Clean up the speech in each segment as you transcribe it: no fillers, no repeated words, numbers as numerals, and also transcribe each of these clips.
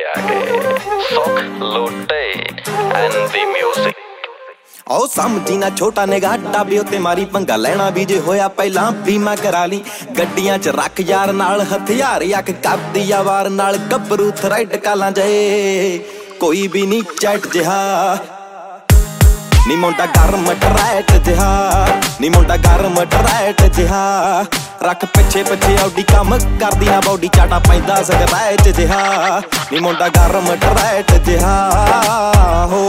आगे सुख लुटे एंड द म्यूजिक ओ समझी ना छोटा निगाह टाबे उत्ते मारी पंगा लेना भी जे होया पहला बीमा करा ली गड्डियां च रख यार नाल हथियार अक करदी आ वार नाल गबरू थ्रेड कालां जाए कोई भी नी चैट जिहा नी मुंडा गरम ट्रैट जिहा नी मुंडा गरम ट्रैट जिहा रख पिछे पिछे औडी कम करदी ना बॉडी चाटा पैंदा सगरैच जिहा नी मुंडा गरम ट्रैट जिहा हो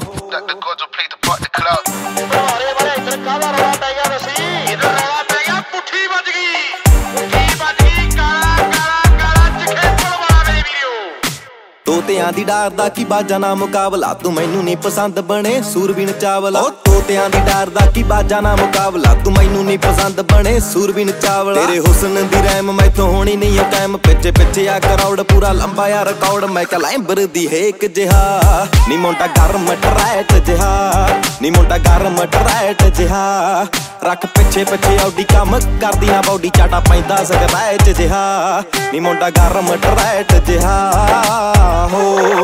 तोतियां दी डार दा की बाजा ना मुकाबला तू मैनू नहीं पसंद बने सूरबीन चावला तोतियां दी डार दा की बाजा ना मुकाबला तू मैनू नहीं पसंद बने सूरबीन चावला तेरे हुस्न दी रैम मैथों होनी नहीं है टाइम पिछे पिछे आ क्राउड पूरा लंबा यार रिकॉर्ड मैं कलैंबर दी हेक जिहा नी मुंडा गरम ट्रैट जिहा नी मुंडा गरम ट्रैट जिहा रख पिछे पिछे औडी कम करदी ना बॉडी चाटा पैंदा सगरैच जिहा नी मुंडा गरम ट्रैट जिहा हो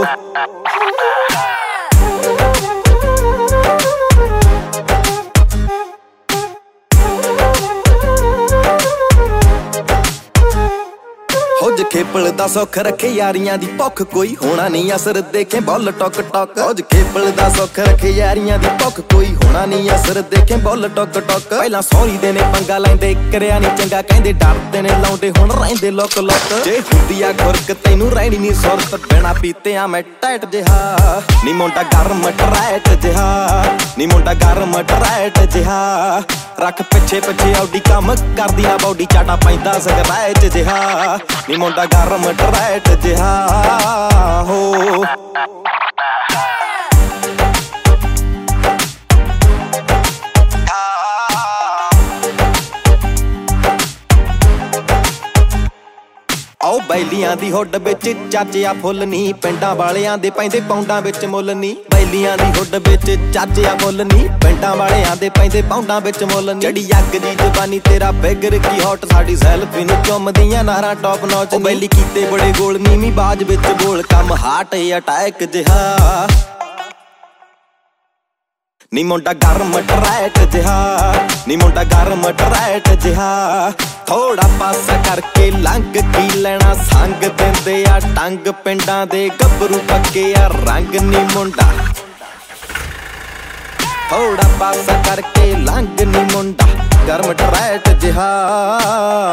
हुज खेपल दा सुख रखे यारियां दी भुख कोई होना नहीं असर देखे बोल टक टक हुज खेपल दा सुख रखे यारियां दी भुख कोई होना नहीं असर देखे बोल टक टक पहला सॉरी दे ने पंगा लैंदे करया नहीं चंगा कहंदे डरदे ने लाउंदे हुण रहिंदे लोक लोक जे हुंदी आ खुरक तैनू रहनी नहीं सुरत बिना पीते आ मैं टैट जिहा नी मुंडा गरम ट्रैट जिहा नी मुंडा गरम ट्रैट जिहा रख पिछे पिछे औडी कम करदी ना बॉडी चाटा पैंदा सगरैच जिहा नी मुंडा गरम ट्रैट जिहा हो आओ बैलियां दी हुड विच चाचिया फुल नी पिंडां वालियां दे पैंदे पौंडां विच मुल नी बैलियां दी हुड विच चाचिया फुल नी पिंडां वालियां दे पैंदे पौंडां विच मुल नी जड़ी अग दी जवानी तेरा बैगर की हॉट साडी सैल्फी नू चुमदियां नारा टॉप नॉच बैली कीते बड़े गोल नीवी बाज विच बोल कम हार्ट अटैक जिहा नी मुंडा गरम ट्रैट जिहा नी मुंडा गरम ट्रैट जिहा थोड़ा पासा करके लंघ की लेना संग देंदे आ टंग पिंडां दे गबरू पक्के आ रंग नी मुंडा थोड़ा पासा करके लंघ नी मुंडा गरम ट्रैट जिहा